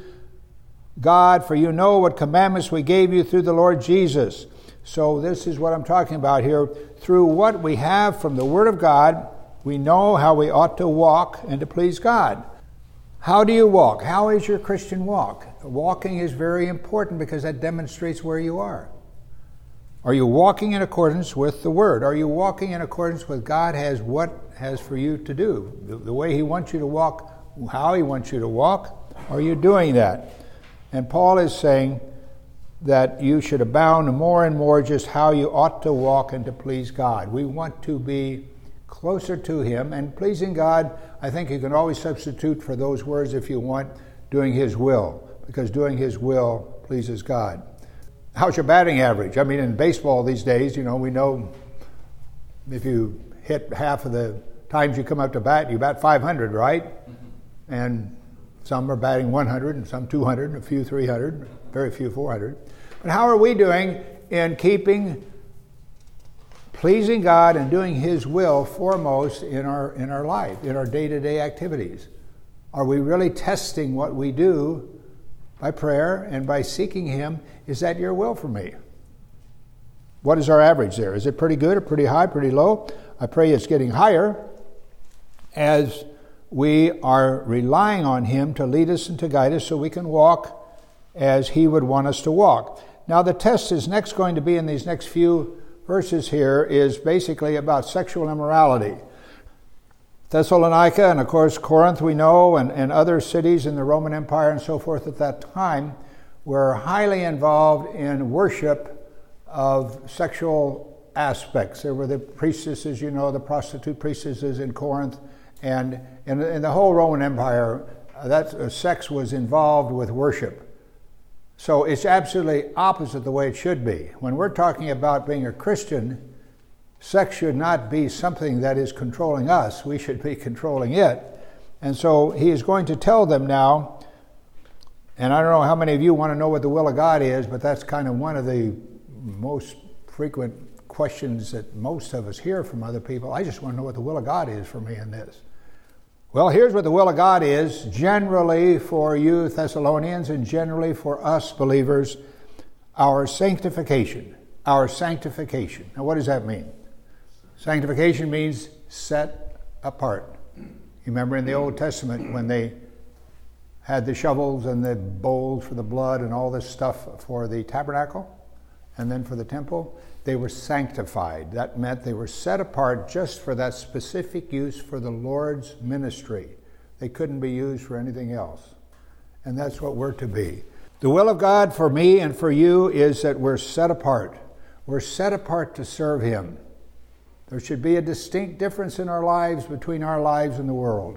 God, for you know what commandments we gave you through the Lord Jesus. So this is what I'm talking about here. Through what we have from the Word of God, we know how we ought to walk and to please God. How do you walk? How is your Christian walk? Walking is very important because that demonstrates where you are. Are you walking in accordance with the Word? Are you walking in accordance with God has what has for you to do? The, the way He wants you to walk, how He wants you to walk, are you doing that? And Paul is saying that you should abound more and more just how you ought to walk and to please God. We want to be closer to Him, and pleasing God, I think you can always substitute for those words if you want, doing His will, because doing His will pleases God. How's your batting average? I mean, in baseball these days, you know, we know if you hit half of the times you come up to bat, you bat five hundred, right? Mm-hmm. And some are batting one hundred, and some two hundred, and a few three hundred, very few four hundred. But how are we doing in keeping pleasing God and doing His will foremost in our in our life, in our day-to-day activities? Are we really testing what we do by prayer and by seeking Him? Is that your will for me? What is our average there? Is it pretty good or pretty high, pretty low? I pray it's getting higher as we are relying on Him to lead us and to guide us so we can walk as He would want us to walk. Now the test is next going to be in these next few verses here is basically about sexual immorality. Thessalonica and of course Corinth we know and, and other cities in the Roman Empire and so forth at that time were highly involved in worship of sexual aspects. There were the priestesses, you know, the prostitute priestesses in Corinth, and in, in the whole Roman Empire, uh, that uh, sex was involved with worship. So it's absolutely opposite the way it should be. When we're talking about being a Christian, sex should not be something that is controlling us. We should be controlling it. And so he is going to tell them now, and I don't know how many of you want to know what the will of God is, but that's kind of one of the most frequent questions that most of us hear from other people. I just want to know what the will of God is for me in this. Well, here's what the will of God is, generally for you Thessalonians and generally for us believers, our sanctification. Our sanctification. Now, what does that mean? Sanctification means set apart. You remember in the Old Testament when they had the shovels and the bowls for the blood and all this stuff for the tabernacle and then for the temple, they were sanctified. That meant they were set apart just for that specific use for the Lord's ministry. They couldn't be used for anything else. And that's what we're to be. The will of God for me and for you is that we're set apart. We're set apart to serve Him. There should be a distinct difference in our lives between our lives and the world.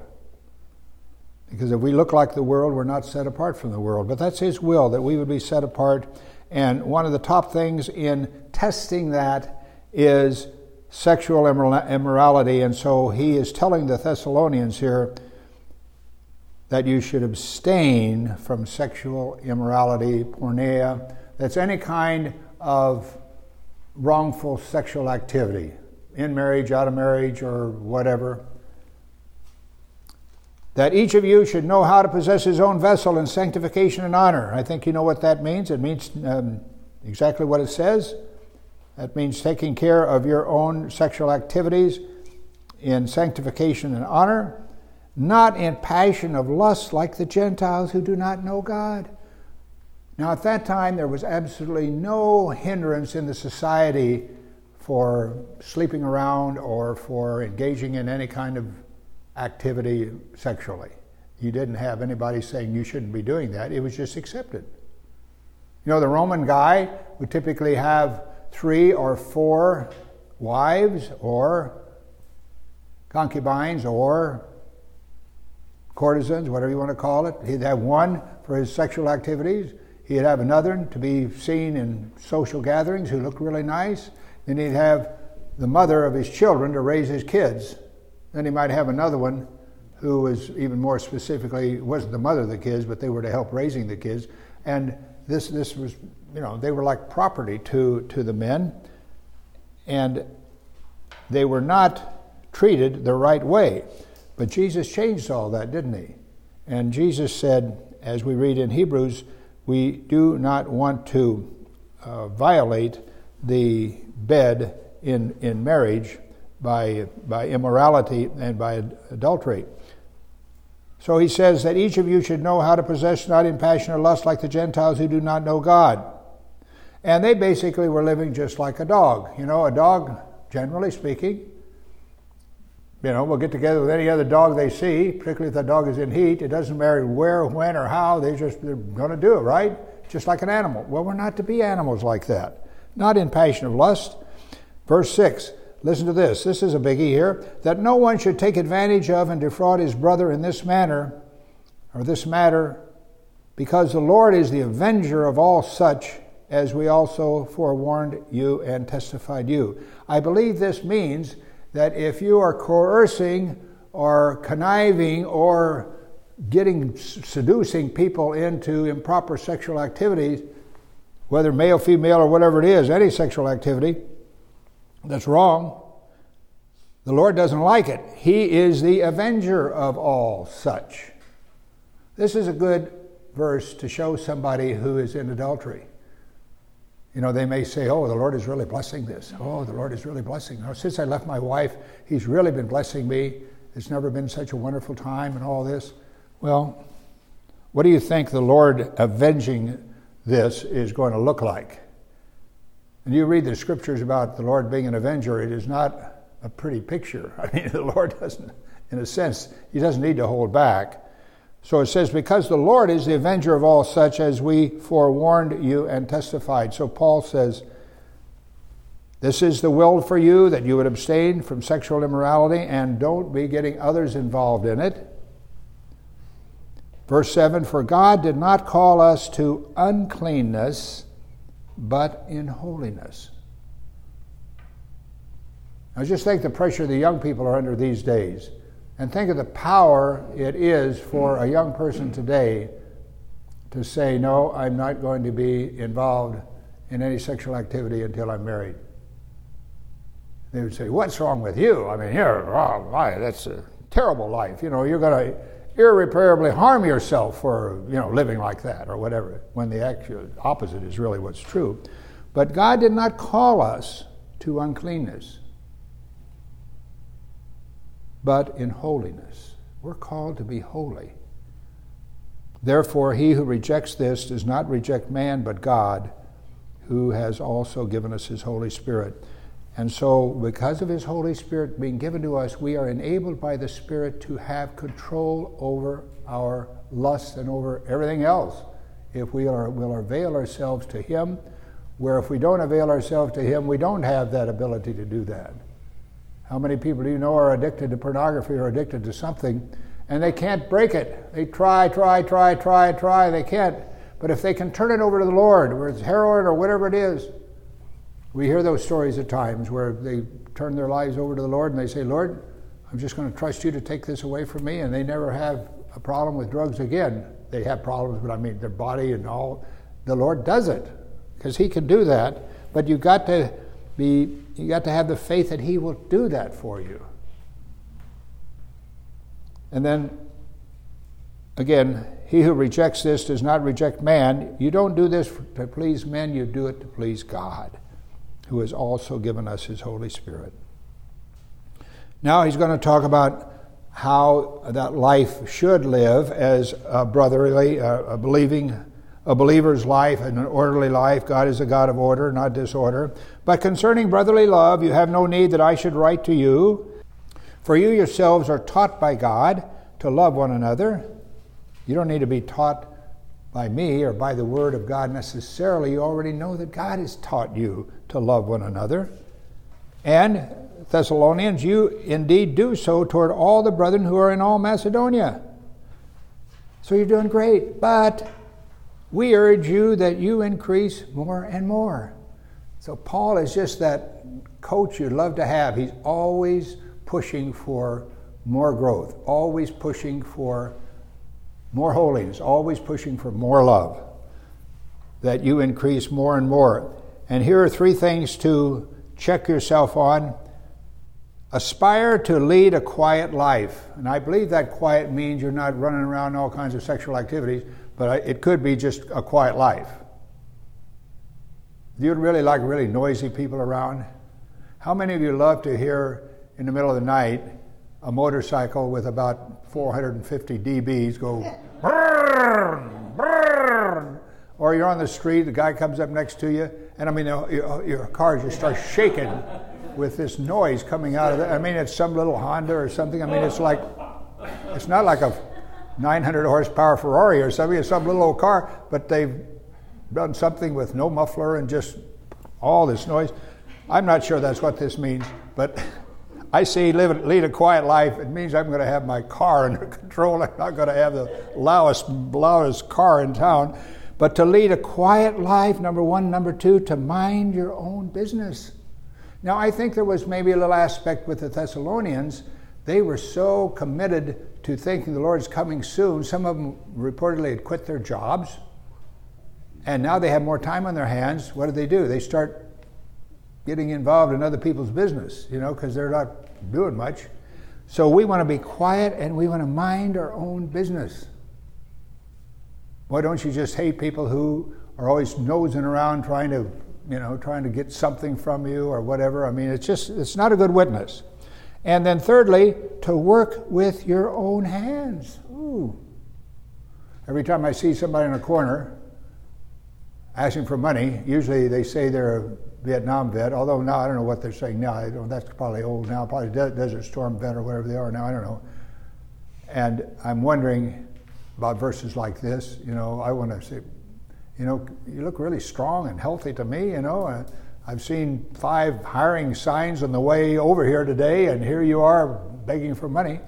Because if we look like the world, we're not set apart from the world. But that's His will, that we would be set apart. And one of the top things in testing that is sexual immorality. And so he is telling the Thessalonians here that you should abstain from sexual immorality, porneia. That's any kind of wrongful sexual activity, in marriage, out of marriage, or whatever. That each of you should know how to possess his own vessel in sanctification and honor. I think you know what that means. It means um, exactly what it says. That means taking care of your own sexual activities in sanctification and honor, not in passion of lust like the Gentiles who do not know God. Now at that time there was absolutely no hindrance in the society for sleeping around or for engaging in any kind of activity sexually. You didn't have anybody saying you shouldn't be doing that. It was just accepted. You know, the Roman guy would typically have three or four wives or concubines or courtesans, whatever you want to call it. He'd have one for his sexual activities. He'd have another to be seen in social gatherings who looked really nice. Then he'd have the mother of his children to raise his kids. Then he might have another one who was even more specifically, wasn't the mother of the kids, but they were to help raising the kids. And this this was, you know, they were like property to, to the men. And they were not treated the right way. But Jesus changed all that, didn't he? And Jesus said, as we read in Hebrews, we do not want to uh, violate the bed in, in marriage by, by immorality and by adultery. So he says that each of you should know how to possess, not in passion or lust like the Gentiles who do not know God. And they basically were living just like a dog. You know, a dog, generally speaking, you know, will get together with any other dog they see, particularly if the dog is in heat. It doesn't matter where, when, or how. They just, they're going to do it, right? Just like an animal. Well, we're not to be animals like that. Not in passion of lust. Verse six, listen to this. This is a biggie here. That no one should take advantage of and defraud his brother in this manner, or this matter, because the Lord is the avenger of all such, as we also forewarned you and testified you. I believe this means that if you are coercing or conniving or getting, seducing people into improper sexual activities, whether male, female, or whatever it is, any sexual activity that's wrong, the Lord doesn't like it. He is the avenger of all such. This is a good verse to show somebody who is in adultery. You know, they may say, oh, the Lord is really blessing this. Oh, the Lord is really blessing. Oh, since I left my wife, he's really been blessing me. It's never been such a wonderful time and all this. Well, what do you think the Lord avenging this is going to look like? And you read the scriptures about the Lord being an avenger, it is not a pretty picture. I mean, the Lord doesn't, in a sense, he doesn't need to hold back. So it says, because the Lord is the avenger of all such, as we forewarned you and testified. So Paul says, this is the will for you, that you would abstain from sexual immorality and don't be getting others involved in it. Verse seven, for God did not call us to uncleanness, but in holiness. Now just think the pressure the young people are under these days. And think of the power it is for a young person today to say, no, I'm not going to be involved in any sexual activity until I'm married. They would say, what's wrong with you? I mean, here, oh, my, that's a terrible life. You know, you're going to irreparably harm yourself for, you know, living like that or whatever, when the actual opposite is really what's true. But God did not call us to uncleanness, but in holiness. We're called to be holy. Therefore, he who rejects this does not reject man, but God, who has also given us his Holy Spirit. And so, because of his Holy Spirit being given to us, we are enabled by the Spirit to have control over our lusts and over everything else, if we are, will avail ourselves to him, where if we don't avail ourselves to him, we don't have that ability to do that. How many people do you know are addicted to pornography or addicted to something, and they can't break it? They try, try, try, try, try, they can't. But if they can turn it over to the Lord, whether it's heroin or whatever it is, we hear those stories at times where they turn their lives over to the Lord and they say, Lord, I'm just going to trust you to take this away from me, and they never have a problem with drugs again. They have problems, but I mean their body and all. The Lord does it because he can do that, but you've got to be You got to have the faith that he will do that for you. And then, again, he who rejects this does not reject man. You don't do this to please men, you do it to please God, who has also given us his Holy Spirit. Now he's going to talk about how that life should live as a brotherly, a believing a believer's life and an orderly life. God is a God of order, not disorder. But concerning brotherly love, you have no need that I should write to you, for you yourselves are taught by God to love one another. You don't need to be taught by me or by the Word of God necessarily. You already know that God has taught you to love one another. And Thessalonians, you indeed do so toward all the brethren who are in all Macedonia. So you're doing great, but we urge you that you increase more and more. So Paul is just that coach you'd love to have. He's always pushing for more growth, always pushing for more holiness, always pushing for more love, that you increase more and more. And here are three things to check yourself on. Aspire to lead a quiet life. And I believe that quiet means you're not running around all kinds of sexual activities, but it could be just a quiet life. Do you really like really noisy people around? How many of you love to hear in the middle of the night a motorcycle with about four hundred fifty decibels go brrrr, brrrr, or you're on the street, the guy comes up next to you, and I mean your, your car just starts shaking with this noise coming out of it. I mean, it's some little Honda or something. I mean, it's like, it's not like a nine hundred horsepower Ferrari or something. It's some little old car, but they've done something with no muffler and just all this noise. I'm not sure that's what this means, but I say live, lead a quiet life. It means I'm going to have my car under control. I'm not going to have the loudest, loudest car in town. But to lead a quiet life, number one. Number two, to mind your own business. Now, I think there was maybe a little aspect with the Thessalonians. They were so committed to thinking the Lord's coming soon. Some of them reportedly had quit their jobs, and now they have more time on their hands. What do they do? They start getting involved in other people's business, you know, because they're not doing much. So we want to be quiet and we want to mind our own business. Why don't you just hate people who are always nosing around trying to, you know, trying to get something from you or whatever? I mean, it's just, it's not a good witness. And then thirdly, to work with your own hands. Ooh. Every time I see somebody in a corner asking for money, usually they say they're a Vietnam vet, although now I don't know what they're saying now. I don't, that's probably old now, probably De- Desert Storm vet or whatever they are now, I don't know. And I'm wondering about verses like this. You know, I want to say, you know, you look really strong and healthy to me, you know. Uh, I've seen five hiring signs on the way over here today, and here you are begging for money.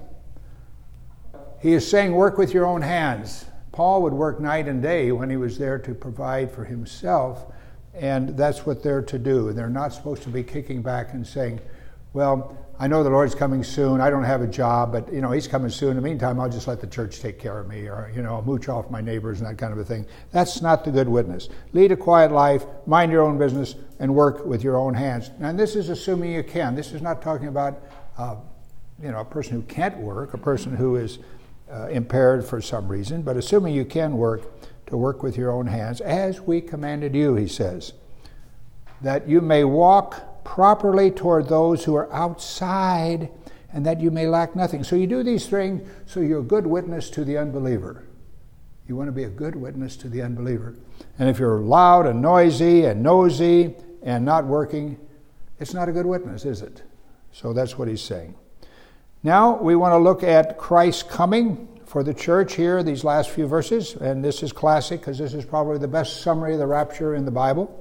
He is saying, work with your own hands. Paul would work night and day when he was there to provide for himself, and that's what they're to do. They're not supposed to be kicking back and saying, well, I know the Lord's coming soon. I don't have a job, but, you know, he's coming soon. In the meantime, I'll just let the church take care of me, or, you know, I'll mooch off my neighbors and that kind of a thing. That's not the good witness. Lead a quiet life, mind your own business, and work with your own hands. And this is assuming you can. This is not talking about, uh, you know, a person who can't work, a person who is uh, impaired for some reason, but assuming you can work, to work with your own hands, as we commanded you, he says, that you may walk properly toward those who are outside, and that you may lack nothing. So you do these things so you're a good witness to the unbeliever. You want to be a good witness to the unbeliever. And if you're loud and noisy and nosy and not working, it's not a good witness, is it? So that's what he's saying. Now we want to look at Christ's coming for the church here, these last few verses, and this is classic because this is probably the best summary of the rapture in the Bible.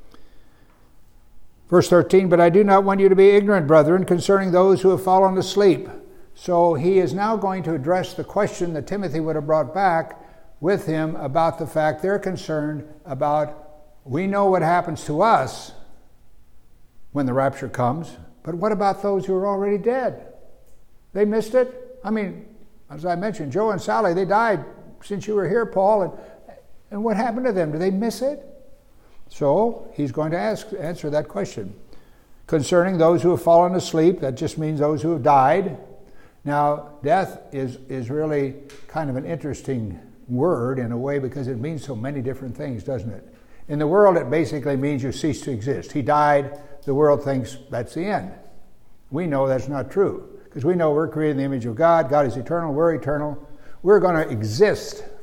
Verse thirteen, but I do not want you to be ignorant, brethren, concerning those who have fallen asleep. So he is now going to address the question that Timothy would have brought back with him about the fact they're concerned about, we know what happens to us when the rapture comes, but what about those who are already dead? They missed it? I mean, as I mentioned, Joe and Sally, they died since you were here, Paul, and, and what happened to them? Did they miss it? So he's going to ask, answer that question. Concerning those who have fallen asleep, that just means those who have died. Now, death is, is really kind of an interesting word in a way because it means so many different things, doesn't it? In the world, it basically means you cease to exist. He died, the world thinks that's the end. We know that's not true because we know we're created in the image of God. God is eternal, we're eternal. We're going to exist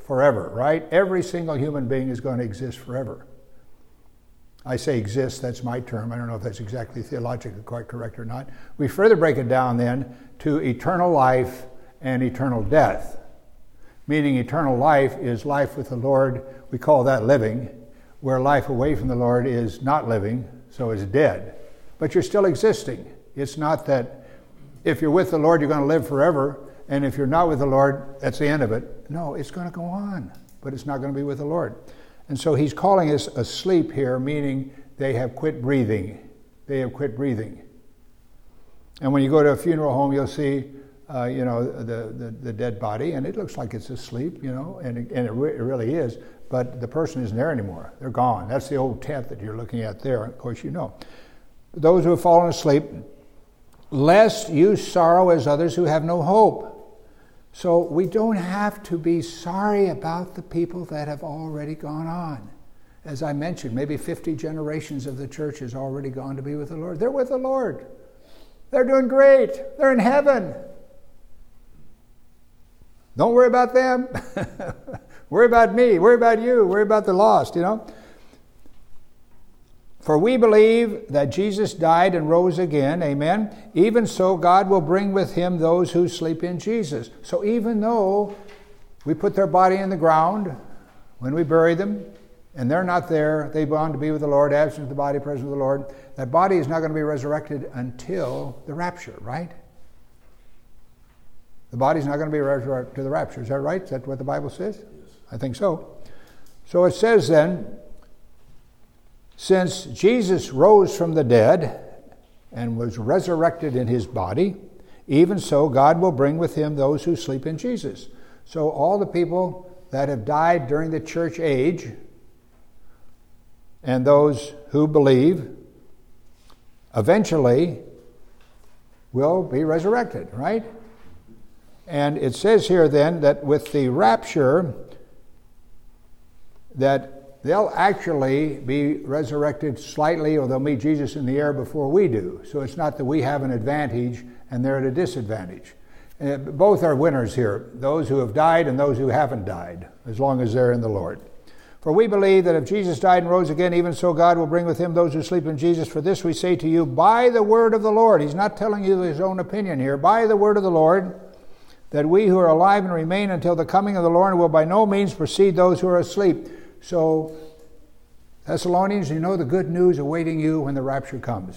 forever, right? Every single human being is going to exist forever. I say exist, that's my term. I don't know if that's exactly theologically quite correct or not. We further break it down then to eternal life and eternal death. Meaning eternal life is life with the Lord. We call that living, where life away from the Lord is not living, so it's dead. But you're still existing. It's not that if you're with the Lord, you're going to live forever, and if you're not with the Lord, that's the end of it. No, it's going to go on, but it's not going to be with the Lord. And so he's calling us asleep here, meaning they have quit breathing. They have quit breathing. And when you go to a funeral home, you'll see, uh, you know, the, the, the dead body, and it looks like it's asleep, you know, and, it, and it, re- it really is, but the person isn't there anymore. They're gone. That's the old tent that you're looking at there, of course you know. Those who have fallen asleep, lest you sorrow as others who have no hope. So we don't have to be sorry about the people that have already gone on. As I mentioned, maybe fifty generations of the church has already gone to be with the Lord. They're with the Lord. They're doing great. They're in heaven. Don't worry about them. Worry about me. Worry about you. Worry about the lost, you know. For we believe that Jesus died and rose again, amen. Even so, God will bring with him those who sleep in Jesus. So even though we put their body in the ground when we bury them, and they're not there, they've gone to be with the Lord, absent of the body, present with the Lord, that body is not going to be resurrected until the rapture, right? The body's not going to be resurrected to the rapture. Is that right? Is that what the Bible says? Yes. I think so. So it says then, since Jesus rose from the dead and was resurrected in his body, even so God will bring with him those who sleep in Jesus. So all the people that have died during the church age and those who believe eventually will be resurrected, right? And it says here then that with the rapture that they'll actually be resurrected slightly, or they'll meet Jesus in the air before we do. So it's not that we have an advantage and they're at a disadvantage. Uh, both are winners here, those who have died and those who haven't died, as long as they're in the Lord. For we believe that if Jesus died and rose again, even so God will bring with him those who sleep in Jesus. For this we say to you by the word of the Lord. He's not telling you his own opinion here. By the word of the Lord, that we who are alive and remain until the coming of the Lord will by no means precede those who are asleep. So, Thessalonians, you know the good news awaiting you when the rapture comes.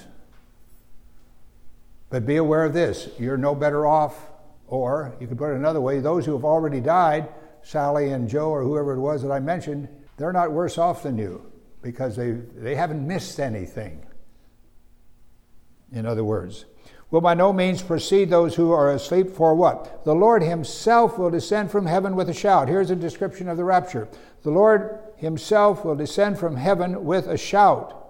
But be aware of this, you're no better off, or you could put it another way, those who have already died, Sally and Joe or whoever it was that I mentioned, they're not worse off than you because they, they haven't missed anything. In other words, will by no means precede those who are asleep, for what? The Lord himself will descend from heaven with a shout. Here's a description of the rapture. The Lord himself will descend from heaven with a shout,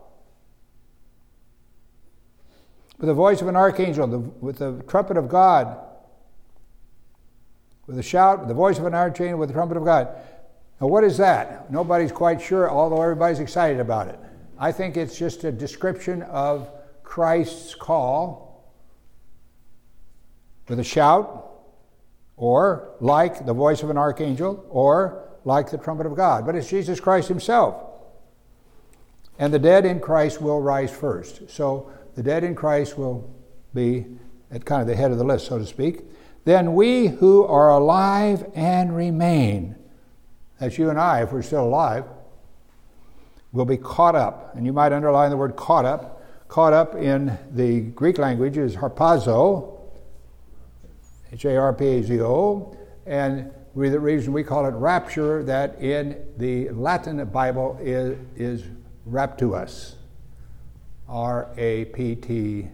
with the voice of an archangel, the, with the trumpet of God, with a shout, with the voice of an archangel, with the trumpet of God. Now what is that? Nobody's quite sure, although everybody's excited about it. I think it's just a description of Christ's call with a shout, or like the voice of an archangel, or like the trumpet of God. But it's Jesus Christ himself. And the dead in Christ will rise first. So the dead in Christ will be at kind of the head of the list, so to speak. Then we who are alive and remain, that's you and I if we're still alive, will be caught up. And you might underline the word caught up. Caught up in the Greek language is harpazo, H A R P A Z O, and the reason we call it rapture, that in the Latin Bible is, is raptus, R A P T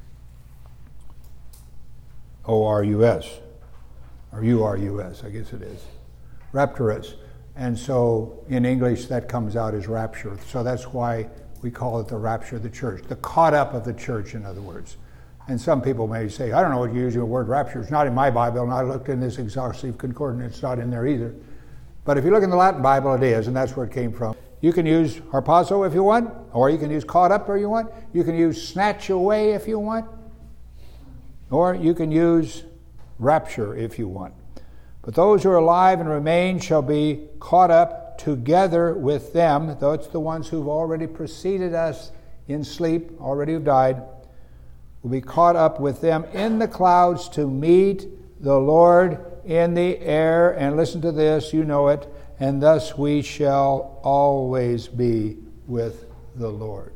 O R U S, or U R U S, I guess it is, rapturus. And so in English that comes out as rapture. So that's why we call it the rapture of the church, the caught up of the church, in other words. And some people may say, I don't know what you're using the word rapture. It's not in my Bible, and I looked in this exhaustive concordance. It's not in there either. But if you look in the Latin Bible, it is, and that's where it came from. You can use harpazo if you want, or you can use caught up if you want. You can use snatch away if you want, or you can use rapture if you want. But those who are alive and remain shall be caught up together with them. Those the ones who've already preceded us in sleep, already have died, will be caught up with them in the clouds to meet the Lord in the air. And listen to this, you know it. And thus we shall always be with the Lord.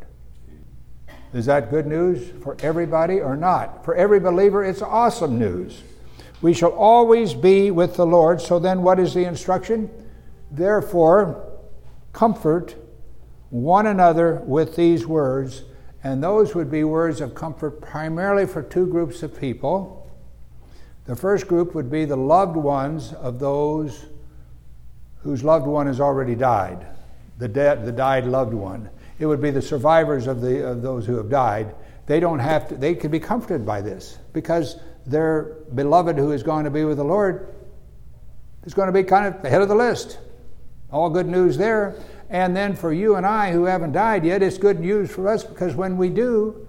Is that good news for everybody or not? For every believer, it's awesome news. We shall always be with the Lord. So then what is the instruction? Therefore, comfort one another with these words. And those would be words of comfort primarily for two groups of people. The first group would be the loved ones of those whose loved one has already died, the dead, the died loved one. It would be the survivors of the of those who have died. They don't have to. They can be comforted by this because their beloved who is going to be with the Lord is going to be kind of the head of the list. All good news there. And then for you and I who haven't died yet, it's good news for us because when we do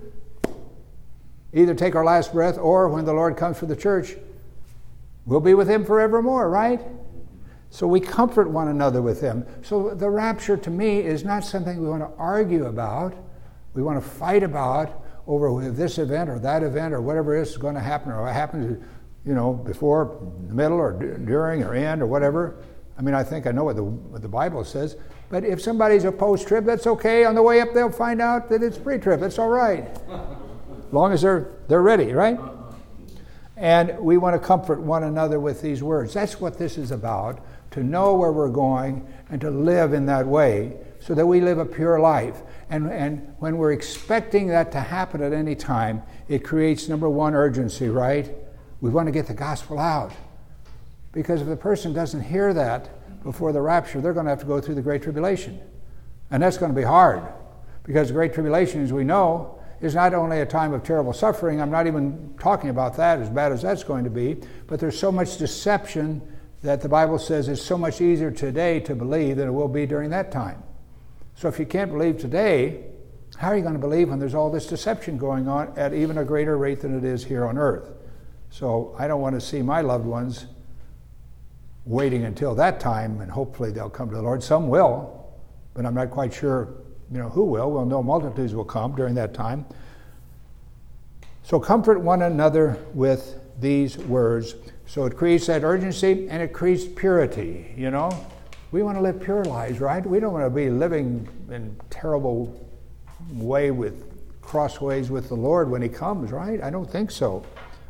either take our last breath or when the Lord comes for the church, we'll be with Him forevermore, right? So we comfort one another with Him. So the rapture to me is not something we want to argue about. We want to fight about over if this event or that event or whatever is going to happen or what happens, you know, before, middle, or during, or end, or whatever. I mean, I think I know what the, what the Bible says. But if somebody's a post-trib, that's okay. On the way up, they'll find out that it's pre-trib. That's all right. As long as they're they're ready, right? And we want to comfort one another with these words. That's what this is about, to know where we're going and to live in that way so that we live a pure life. And, and when we're expecting that to happen at any time, it creates, number one, urgency, right? We want to get the gospel out. Because if the person doesn't hear that before the rapture, they're going to have to go through the Great Tribulation. And that's going to be hard. Because the Great Tribulation, as we know, is not only a time of terrible suffering. I'm not even talking about that, as bad as that's going to be. But there's so much deception that the Bible says it's so much easier today to believe than it will be during that time. So if you can't believe today, how are you going to believe when there's all this deception going on at even a greater rate than it is here on earth? So I don't want to see my loved ones waiting until that time, and hopefully they'll come to the Lord. Some will, but I'm not quite sure, you know, who will. We'll know multitudes will come during that time. So comfort one another with these words. So it creates that urgency and it creates purity, you know. We want to live pure lives, right? We don't want to be living in terrible way with crossways with the Lord when He comes, right? I don't think so.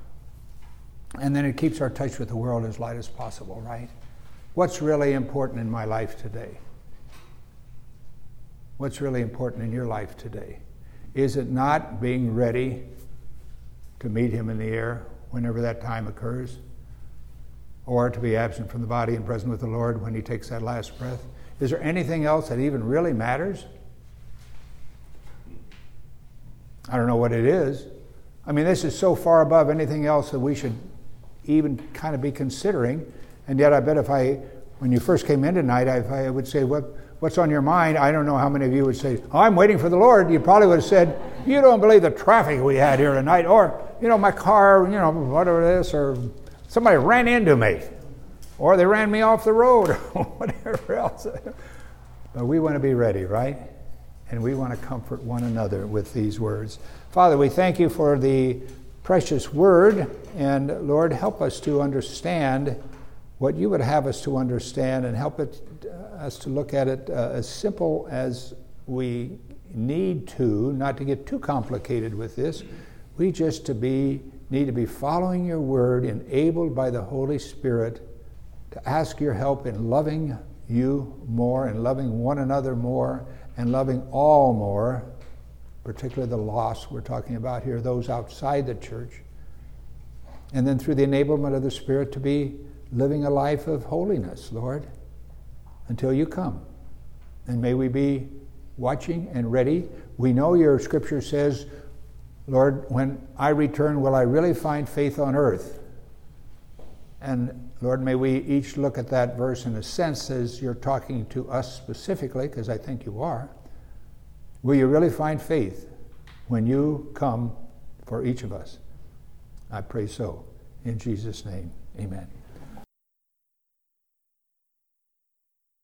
And then it keeps our touch with the world as light as possible, right? What's really important in my life today? What's really important in your life today? Is it not being ready to meet Him in the air whenever that time occurs? Or to be absent from the body and present with the Lord when He takes that last breath? Is there anything else that even really matters? I don't know what it is. I mean, this is so far above anything else that we should even kind of be considering. And yet I bet if I, when you first came in tonight, I, if I would say, what, what's on your mind? I don't know how many of you would say, oh, I'm waiting for the Lord. You probably would have said, you don't believe the traffic we had here tonight. Or, you know, my car, you know, whatever this, or somebody ran into me. Or they ran me off the road, or whatever else. But we want to be ready, right? And we want to comfort one another with these words. Father, we thank You for the precious word, and Lord, help us to understand what You would have us to understand, and help it, uh, us to look at it uh, as simple as we need to, not to get too complicated with this. We just to be need to be following Your word, enabled by the Holy Spirit to ask Your help in loving You more and loving one another more and loving all more, particularly the lost we're talking about here, those outside the church. And then through the enablement of the Spirit to be living a life of holiness, Lord, until You come. And may we be watching and ready. We know Your scripture says, Lord, when I return, will I really find faith on earth? And Lord, may we each look at that verse in a sense as You're talking to us specifically, because I think You are. Will You really find faith when You come for each of us? I pray so. In Jesus' name, amen.